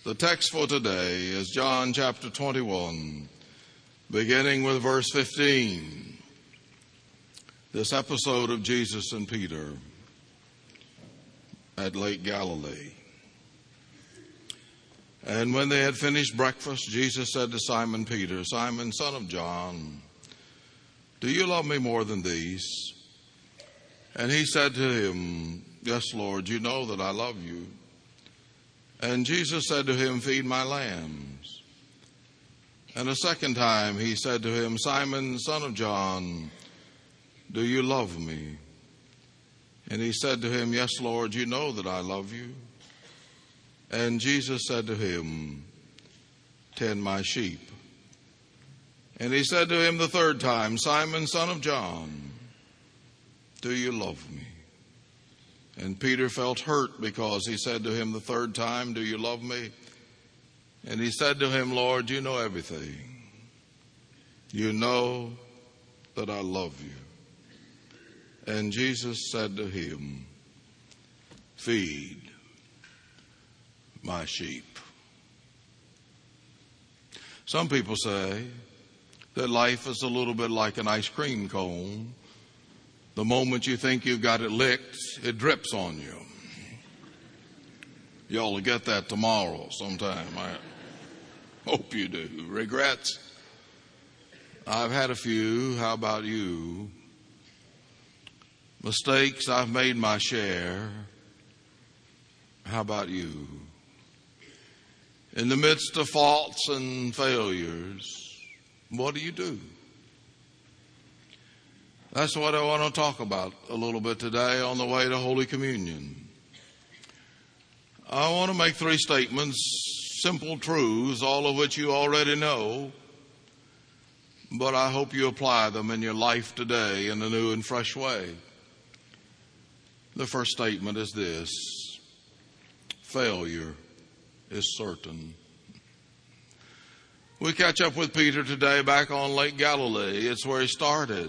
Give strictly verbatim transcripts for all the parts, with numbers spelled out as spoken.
The text for today is John chapter twenty-one, beginning with verse fifteen. This episode of Jesus and Peter at Lake Galilee. And when they had finished breakfast, Jesus said to Simon Peter, "Simon, son of John, do you love me more than these?" And he said to him, "Yes, Lord, you know that I love you." And Jesus said to him, "Feed my lambs." And a second time he said to him, "Simon, son of John, do you love me?" And he said to him, "Yes, Lord, you know that I love you." And Jesus said to him, "Tend my sheep." And he said to him the third time, "Simon, son of John, do you love me?" And Peter felt hurt because he said to him the third time, "Do you love me?" And he said to him, "Lord, you know everything. You know that I love you." And Jesus said to him, "Feed my sheep." Some people say that life is a little bit like an ice cream cone. The moment you think you've got it licked, it drips on you. Y'all will get that tomorrow sometime. I hope you do. Regrets? I've had a few. How about you? Mistakes? I've made my share. How about you? In the midst of faults and failures, what do you do? That's what I want to talk about a little bit today on the way to Holy Communion. I want to make three statements, simple truths, all of which you already know, but I hope you apply them in your life today in a new and fresh way. The first statement is this: failure is certain. We catch up with Peter today back on Lake Galilee. It's where he started.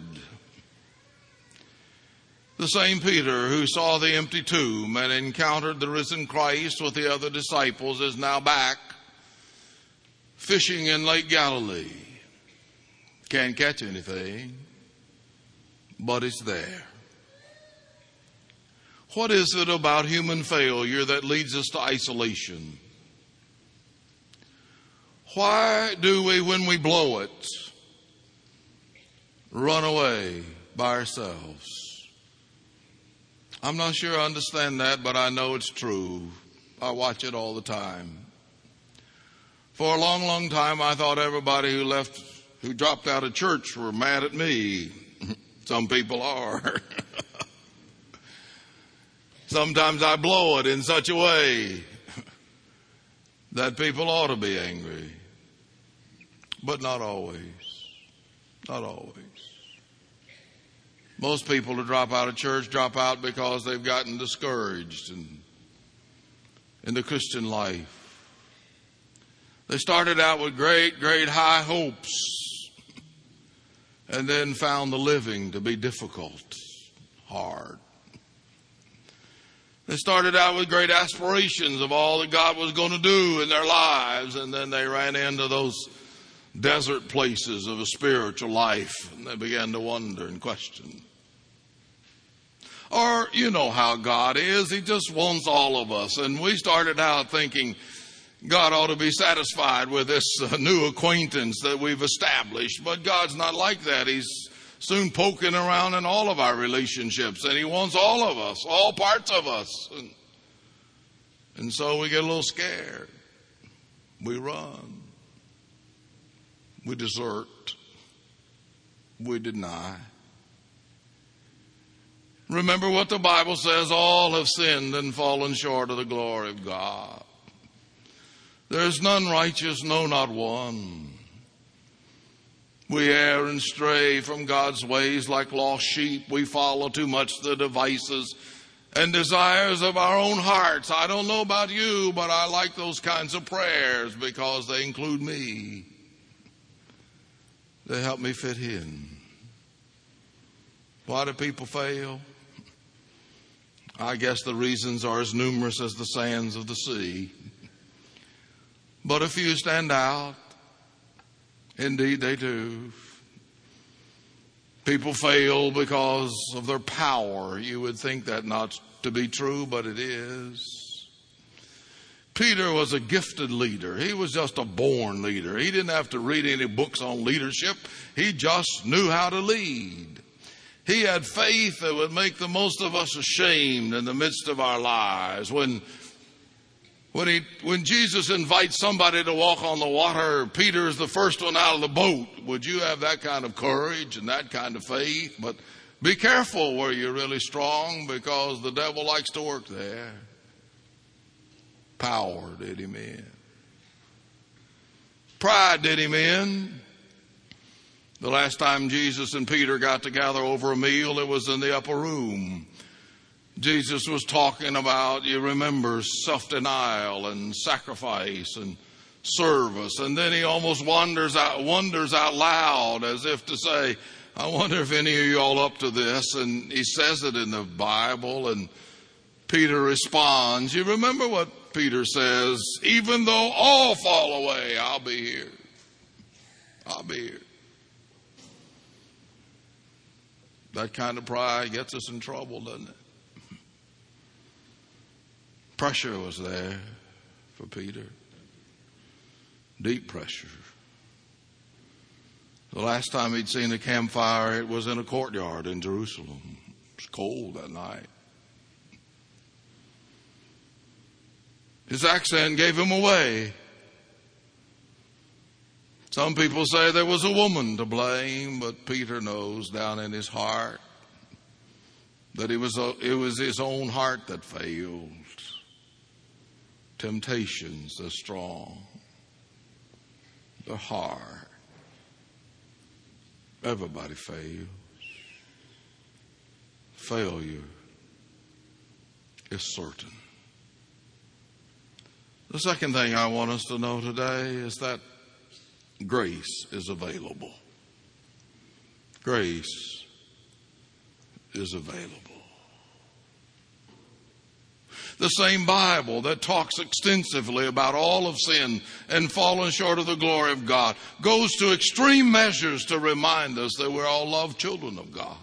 The same Peter who saw the empty tomb and encountered the risen Christ with the other disciples is now back fishing in Lake Galilee. Can't catch anything, but it's there. What is it about human failure that leads us to isolation? Why do we, when we blow it, run away by ourselves? I'm not sure I understand that, but I know it's true. I watch it all the time. For a long, long time, I thought everybody who left, who dropped out of church were mad at me. Some people are. Sometimes I blow it in such a way that people ought to be angry. But not always. Not always. Most people who drop out of church drop out because they've gotten discouraged in, in the Christian life. They started out with great, great high hopes and then found the living to be difficult, hard. They started out with great aspirations of all that God was going to do in their lives, and then they ran into those desert places of a spiritual life, and they began to wonder and question. Or, you know how God is. He just wants all of us. And we started out thinking God ought to be satisfied with this uh, new acquaintance that we've established. But God's not like that. He's soon poking around in all of our relationships, and He wants all of us, all parts of us. And, and so we get a little scared. We run. We desert. We deny. Remember what the Bible says: all have sinned and fallen short of the glory of God. There is none righteous, no, not one. We err and stray from God's ways like lost sheep. We follow too much the devices and desires of our own hearts. I don't know about you, but I like those kinds of prayers because they include me. They help me fit in. Why do people fail? I guess the reasons are as numerous as the sands of the sea. But a few stand out. Indeed, they do. People fail because of their power. You would think that not to be true, but it is. Peter was a gifted leader. He was just a born leader. He didn't have to read any books on leadership. He just knew how to lead. He had faith that would make the most of us ashamed in the midst of our lives. When When he, when Jesus invites somebody to walk on the water, Peter is the first one out of the boat. Would you have that kind of courage and that kind of faith? But be careful where you're really strong, because the devil likes to work there. Power did him in. Pride did him in. The last time Jesus and Peter got together over a meal, it was in the upper room. Jesus was talking about, you remember, self-denial and sacrifice and service. And then he almost wonders out, wonders out loud as if to say, I wonder if any of you all up to this. And he says it in the Bible, and Peter responds. You remember what Peter says? Even though all fall away, I'll be here. I'll be here. That kind of pride gets us in trouble, doesn't it? Pressure was there for Peter. Deep pressure. The last time he'd seen a campfire, it was in a courtyard in Jerusalem. It was cold that night. His accent gave him away. Some people say there was a woman to blame, but Peter knows down in his heart that it was, a, it was his own heart that failed. Temptations, they're strong. They're hard. Everybody fails. Failure is certain. The second thing I want us to know today is that grace is available. Grace is available. The same Bible that talks extensively about all of sin and fallen short of the glory of God goes to extreme measures to remind us that we're all loved children of God.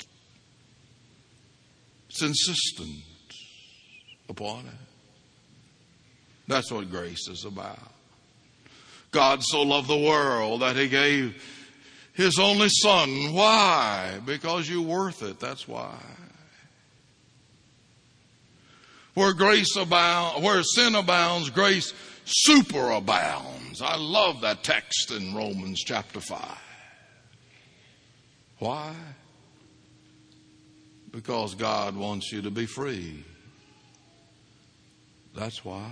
It's insistent upon it. That's what grace is about. God so loved the world that he gave his only son. Why? Because you're worth it. That's why. Where grace abounds, where sin abounds, grace superabounds. I love that text in Romans chapter five. Why? Because God wants you to be free. That's why.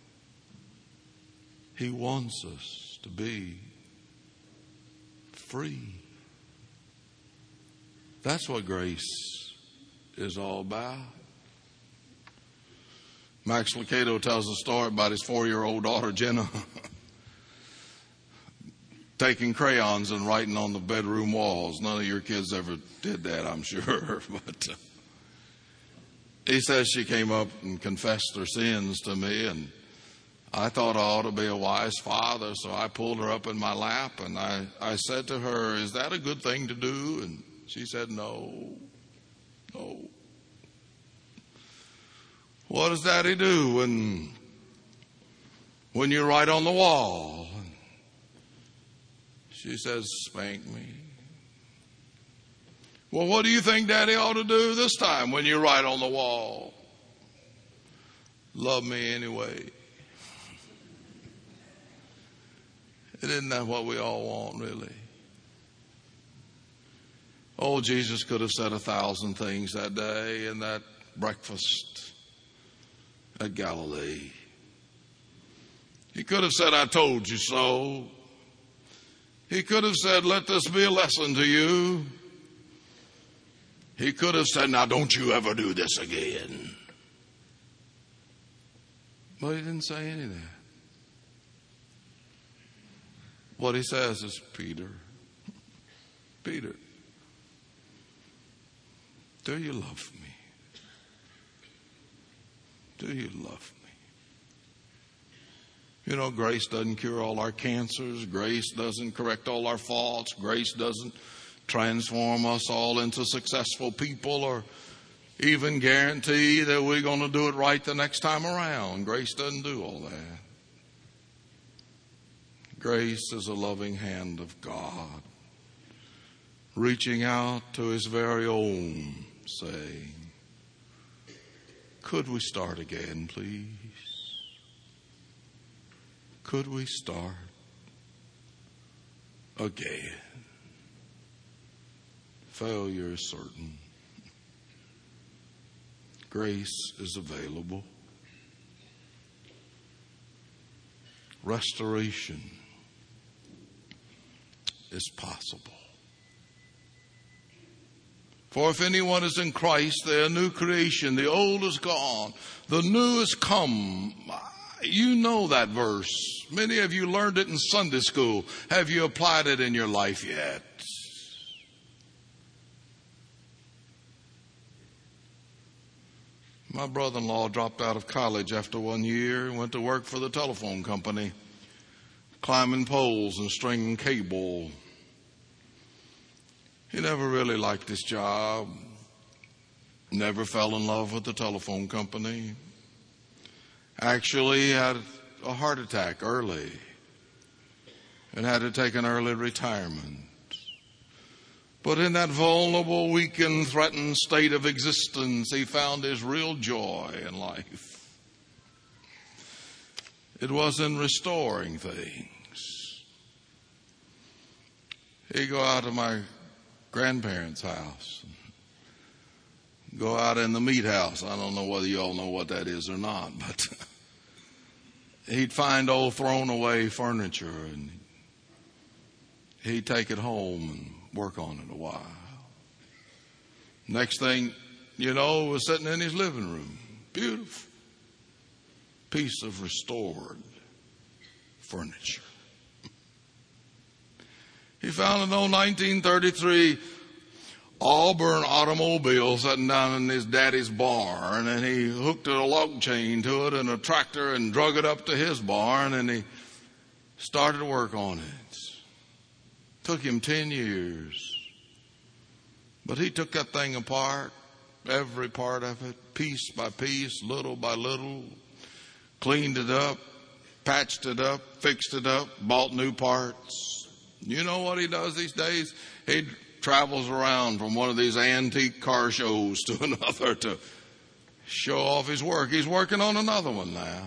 He wants us to be free. That's what grace is all about. Max Lucado tells a story about his four-year-old daughter, Jenna, taking crayons and writing on the bedroom walls. None of your kids ever did that, I'm sure. But uh, he says she came up and confessed her sins to me, and I thought I ought to be a wise father, so I pulled her up in my lap, and I, I said to her, is that a good thing to do? And she said, no, no. What does Daddy do when, when you write on the wall? She says, spank me. Well, what do you think Daddy ought to do this time when you write on the wall? Love me anyway. Isn't that what we all want, really? Oh, Jesus could have said a thousand things that day in that breakfast at Galilee. He could have said, I told you so. He could have said, let this be a lesson to you. He could have said, now don't you ever do this again. But he didn't say any of that. What he says is, Peter, Peter, do you love me? Do you love me? You know, grace doesn't cure all our cancers. Grace doesn't correct all our faults. Grace doesn't transform us all into successful people or even guarantee that we're going to do it right the next time around. Grace doesn't do all that. Grace is a loving hand of God, reaching out to His very own, saying, could we start again, please? Could we start again? Failure is certain. Grace is available. Restoration is possible. For if anyone is in Christ, they are a new creation. The old is gone. The new has come. You know that verse. Many of you learned it in Sunday school. Have you applied it in your life yet? My brother-in-law dropped out of college after one year and went to work for the telephone company, climbing poles and stringing cable. He never really liked his job, never fell in love with the telephone company. Actually, he had a heart attack early and had to take an early retirement. But in that vulnerable, weakened, threatened state of existence, he found his real joy in life. It was in restoring things. He'd go out to my grandparents' house, go out in the meat house. I don't know whether you all know what that is or not, but he'd find old thrown away furniture and he'd take it home and work on it a while. Next thing you know, was sitting in his living room. Beautiful piece of restored furniture. He found an old nineteen thirty-three Auburn automobile sitting down in his daddy's barn, and he hooked a log chain to it and a tractor and drug it up to his barn, and he started work on it. Took him ten years. But he took that thing apart, every part of it, piece by piece, little by little, cleaned it up, patched it up, fixed it up, bought new parts. You know what he does these days? He travels around from one of these antique car shows to another to show off his work. He's working on another one now.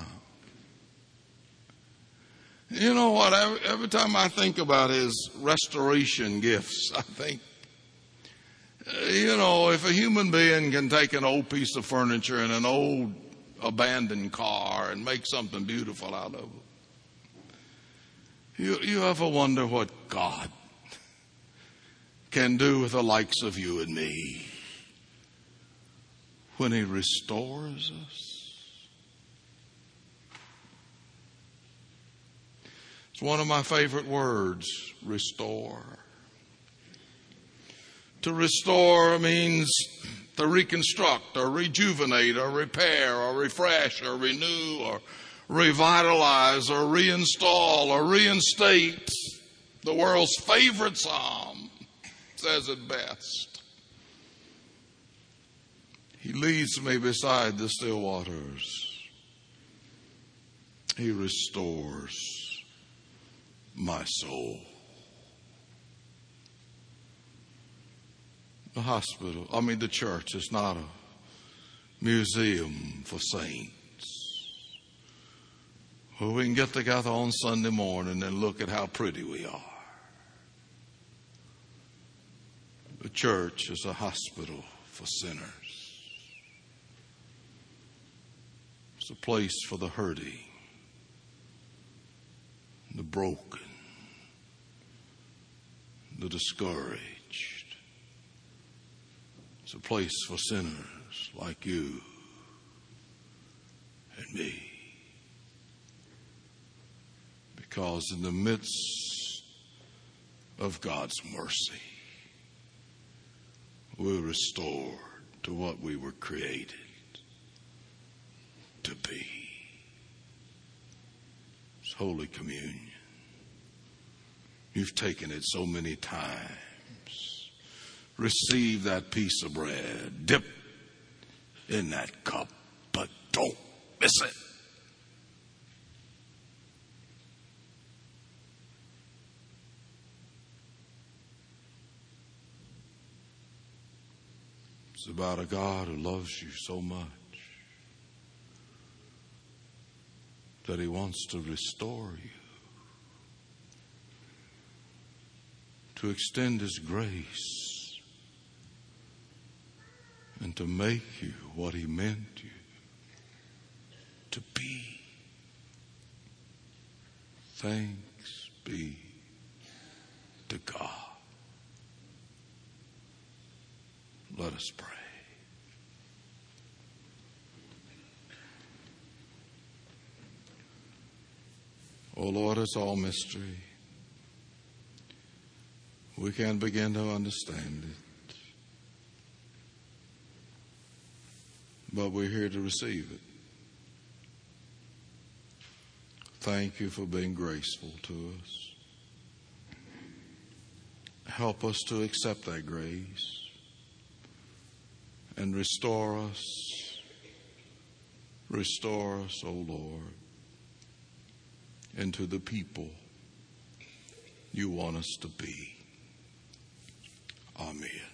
You know what? Every, every time I think about his restoration gifts, I think, you know, if a human being can take an old piece of furniture and an old abandoned car and make something beautiful out of it, you, you ever wonder what God can do with the likes of you and me when He restores us? It's one of my favorite words, restore. To restore means to reconstruct or rejuvenate or repair or refresh or renew or revitalize or reinstall or reinstate. The world's favorite psalm says it best. He leads me beside the still waters. He restores my soul. The hospital, I mean the church, is not a museum for saints where we can get together on Sunday morning and look at how pretty we are. The church is a hospital for sinners. It's a place for the hurting, the broken, the discouraged. It's a place for sinners like you and me. Because in the midst of God's mercy, we're restored to what we were created to be. Holy Communion. You've taken it so many times. Receive that piece of bread. Dip in that cup, but don't miss it. It's about a God who loves you so much that he wants to restore you, to extend his grace, and to make you what he meant you to be. Thanks be to God. Let us pray. Oh Lord, it's all mystery. We can't begin to understand it. But we're here to receive it. Thank you for being graceful to us. Help us to accept that grace and restore us. Restore us, O Lord, into the people you want us to be. Amen.